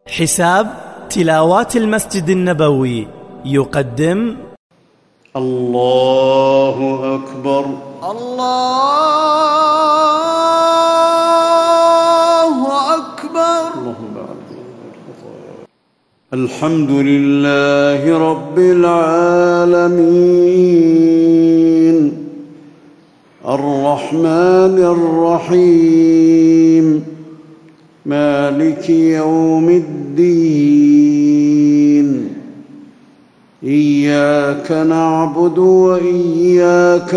حساب تلاوات المسجد النبوي يقدم الله أكبر الله أكبر. الحمد لله رب العالمين الرحمن الرحيم مالك يوم الدين إياك نعبد وإياك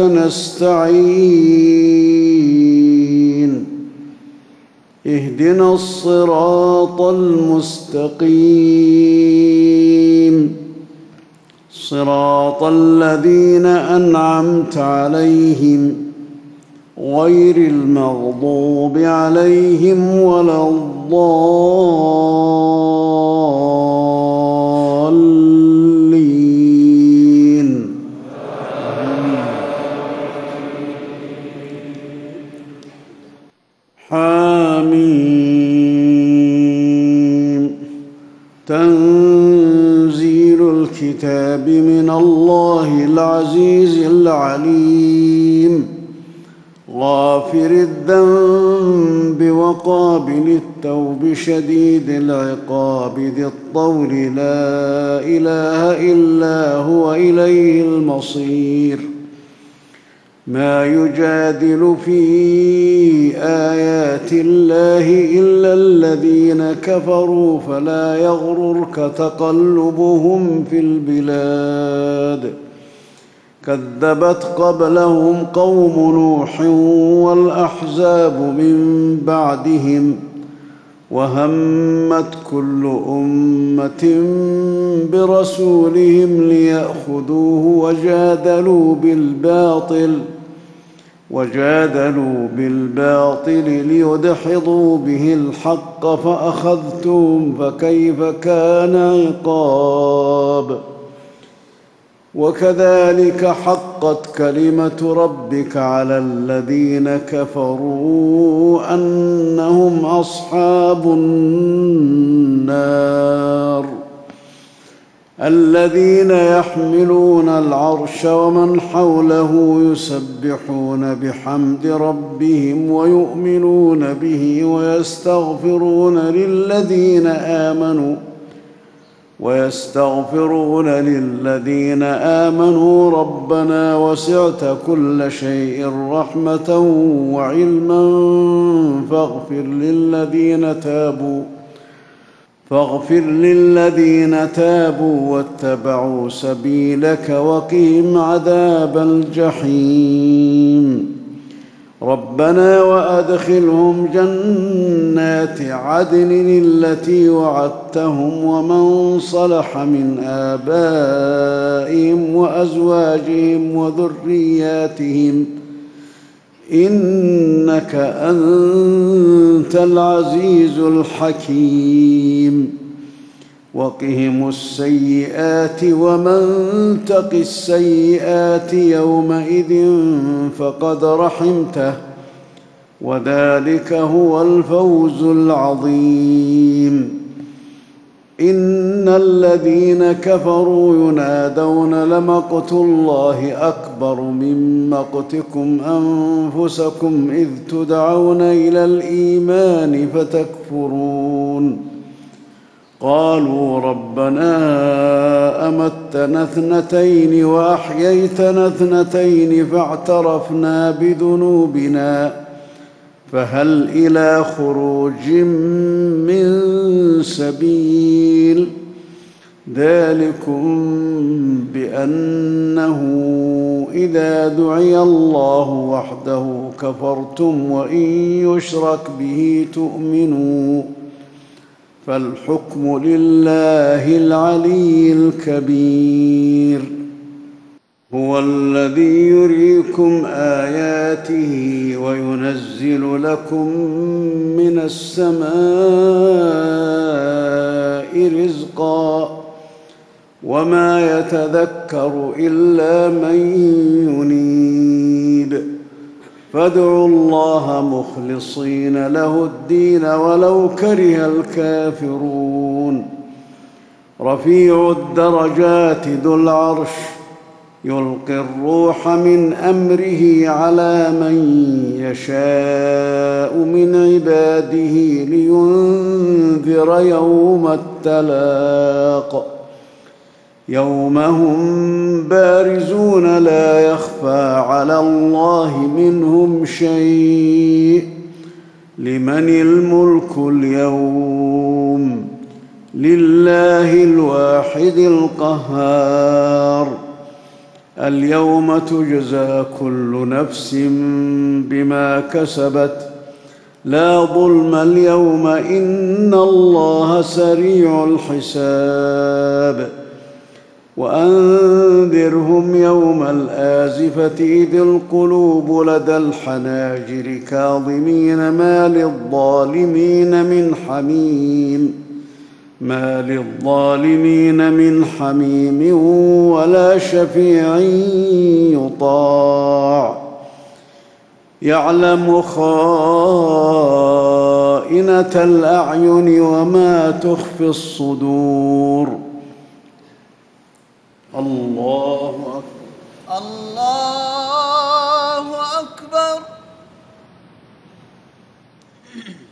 نستعين اهدنا الصراط المستقيم صراط الذين أنعمت عليهم غير المغضوب عليهم ولا الضالين. حاميم. تنزيل الكتاب من الله العزيز العليم غافر الذنب وقابل التوب شديد العقاب ذي الطول لا إله إلا هو إليه المصير. ما يجادل في آيات الله إلا الذين كفروا فلا يغررك تقلبهم في البلاد. كذبت قبلهم قوم نوح والأحزاب من بعدهم وهمت كل أمة برسولهم ليأخذوه وجادلوا بالباطل ليدحضوا به الحق فأخذتهم فكيف كان عقاب. وكذلك حقت كلمة ربك على الذين كفروا أنهم أصحاب النار. الذين يحملون العرش ومن حوله يسبحون بحمد ربهم ويؤمنون به ويستغفرون للذين آمنوا ربنا وسعت كل شيء رحمة وعلما فاغفر للذين تابوا واتبعوا سبيلك وقهم عذاب الجحيم. ربنا وأدخلهم جنات عدن التي وعدتهم ومن صلح من آبائهم وأزواجهم وذرياتهم إنك أنت العزيز الحكيم. وقهم السيئات ومن تق السيئات يومئذ فقد رحمته وذلك هو الفوز العظيم. إن الذين كفروا ينادون لمقت الله أكبر من مقتكم أنفسكم إذ تدعون إلى الإيمان فتكفرون. قالوا ربنا أمتنا اثنتين وأحييتنا اثنتين فاعترفنا بذنوبنا فهل إلى خروج من سبيل. ذلكم بأنه إذا دعي الله وحده كفرتم وإن يشرك به تؤمنوا فالحكم لله العلي الكبير. هو الذي يريكم آياته وينزل لكم من السماء رزقا وما يتذكر إلا من ينيب. فادعوا الله مخلصين له الدين ولو كره الكافرون. رفيع الدرجات ذو العرش يلقي الروح من أمره على من يشاء من عباده لينذر يوم التلاق يوم هم بارزون لا يخفى على الله منهم شيء. لمن الملك اليوم؟ لله الواحد القهار. اليوم تجزى كل نفس بما كسبت لا ظلم اليوم إن الله سريع الحساب. وأنذرهم يوم الآزفة إذ القلوب لدى الحناجر كاظمين ما للظالمين من حميم ولا شفيع يطاع. يعلم خائنة الأعين وما تخفي الصدور. الله أكبر. الله أكبر.